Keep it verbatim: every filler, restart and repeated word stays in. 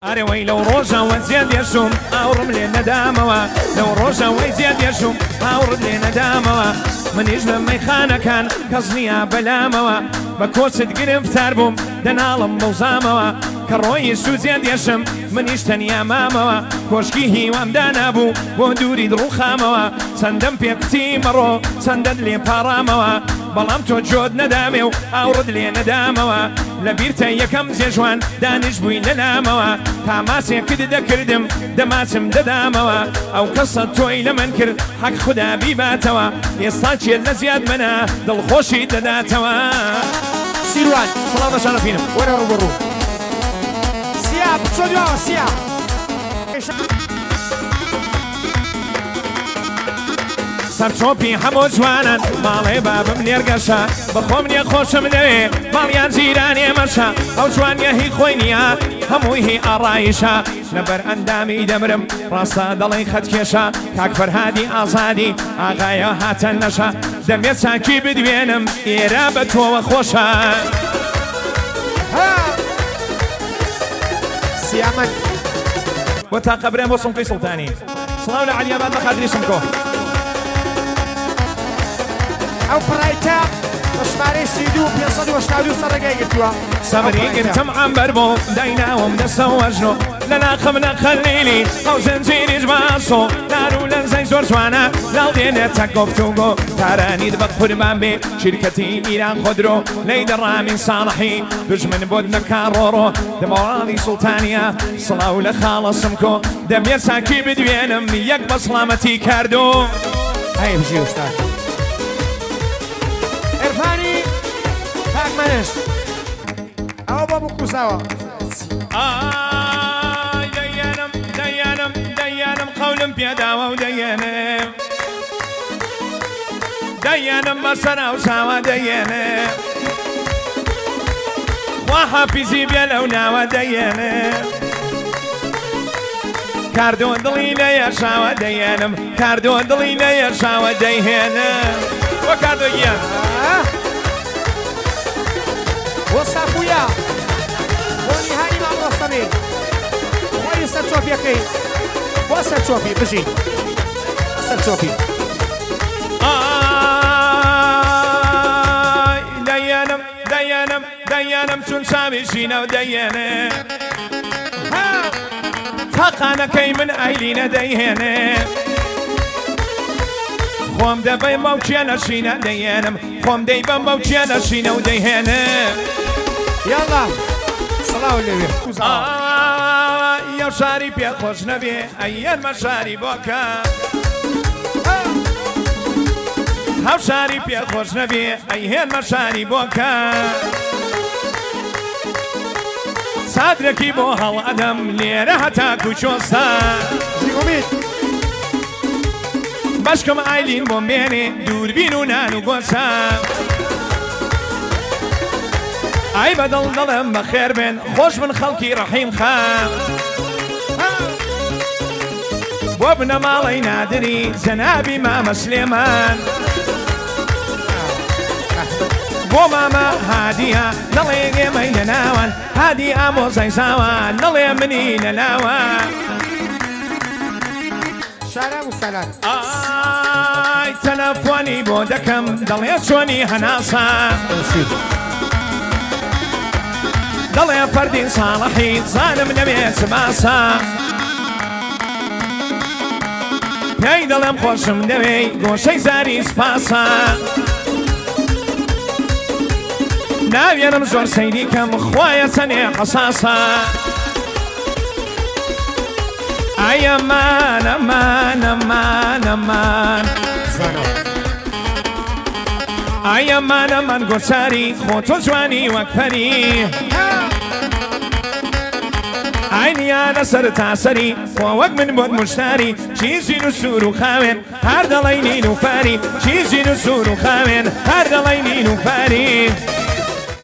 ئارێ وەی لەو ڕۆژەوە زیاد دێشم ئاوڕم لێ نەدامەوە لەو ڕۆژەوەی زیاد دێشم ئاوڕت لێ نەدامەوە منیش بە مەیخانەکان کەس نییە بەلامەوە بە کۆچت گرفتار بووم دەناڵم بەوزامەوە کە ڕۆیی سوزیاد دێشم منیش تەنیا مامەوە کۆشکی هیوامدا نابوو بۆ دووری دڕوخامەوە چەندەم پێ کوتی مەڕۆ چەندەت لێ پاڕامەوە بەڵام تۆ جۆت نەدامێ و ئاوڕت لێ نەدامەوە لە بیرتە یەکەم جێژوان دانیش بووی لە نامەوە تاماسێکت دەکردم دەماچم دەدامەوە ئەو کەسە تۆی لە من کرد حەق خوددا بیباتەوە ئێستا چێت لە زیاد منە دڵخۆشی دەداتەوە سیروان سڵاو بەشارەفینم وەرە ڕوبەڕوو سیا بچۆ دووەوە سیا سەرچۆپی هەموو جوانن ماڵێ بابم لێرگەشە بەخۆم نیە خۆشم دەوێ ماڵیان جیرانێ مەشە ئەو جوانیە هی خۆی نییە هەمووی هی ئاڕایشە لەبەر ئەندامی دەمرم ڕاستە دەڵێی خەتکێشە کاک فەرهادی ئازادی ئاغایە هاتە نەشە دەمێت چاکی بدوێنم ئێرە بە تۆوە خۆشە سیامەن وە تا قەبرێن بۆ سمقی سڵتانی سڵاو لە عەلیاباد بە خاتری سمکۆ ئەو پڕایتە بە ژمارەی سی دو و پێنج و هەشتا و دوو سەرەگای گرتووە سەبری گرتم عەمبەر بۆ دایناوم دەستە وەژنۆ لە ناخم نەخەلیلی ئەو زەنجیریش باسۆ دار و لەنزەی زۆر جوانە لاڵ دێنێتە گۆفتوگۆ تارانیت بە قوربان بێ شیرکەتی ئیران خۆدرۆ لەی دەڕامین ساڵحی دوژمن بۆت نەکا ڕۆڕۆ دەمەوەڵی سوڵتانیە سڵاو لە خاڵە سمکۆ دەمێت چاکی بدوێنم یەک بە سڵامەتی کاردۆ هەیە بژی ئوستاد عرفانی کاکمەنش ئەوە بۆ بکوساوە ئای دەیانم دەیانم دەیانم قەولم پێداوە و دەیێنم دەیانم بەسەر ئەو چاوە دەیێنم خوا حافیزی بێ لەو ناوە دەیێنم کاردۆ دڵی لە یەشاوە دەیێنم کاردۆ دڵی لە یەشاوە دەیهێنم وە کاردۆ گیان بۆ ساپوویە بۆ نیهانی مام ڕۆستەمی خۆی سەر چۆپیەکەی بۆ سەر چۆپی بژی سەر چۆپی ئای دەیانم دەیانم دەیانم چون چاوی ژینە و دەیێنم تاقانەکەی من ئایلینە دەیهێنم خۆم دەبەی مەوچیە نەشینە دەیێنم خۆم دەی بەم مەوچیە نەشینە و دەیهێنم یاڵا سڵاو لەوێ یەو شاری پێخۆش نەبێ ئەیەنمە شاری بۆکە هەو شاری پێخۆش نەبێ ئەیهێنمە شاری بۆکە سادرێکی بۆ هەڵئەدەم لێرە هەتا کوچۆستا بەشکم ئایلین بۆ مێنێ دووربین و نان و گۆچە ئای بەدڵ دڵم بەخێر بێن خۆش من خەڵکی ڕەحیم خام بۆ بنە ماڵەی نادری جەنابی مامە سلێمان بۆ مامە هادیە نەڵێ ئێمەی لەناوان هادی ئامۆزای زاوان نەڵێ منی لەناوان شارە موسەلات ئای تەلەفۆنی بۆ دەکەم دەڵێ چۆنی هەناسە دەڵێ فەردین ساڵحی زانم نەبێت باسە پێی دەڵێم خۆشم دەوێ گۆشەی زاری سپاسە ناوێنم زۆر سەیری کەم خوایە چەنێ حەساسە ئای ئەمان ئەمان ئەمان ئەمان ئای ئەمان ئەمان گۆچاری خۆ تۆ جوانی وەک پەری ئای نیانە سەر تاسەری خۆ وەک من بۆت موشتاری چیزین و سوور و خاوێن هەر دەڵێی نین و پاری چیزین و سوور و خاوێن هەر دەڵێی نین و پاری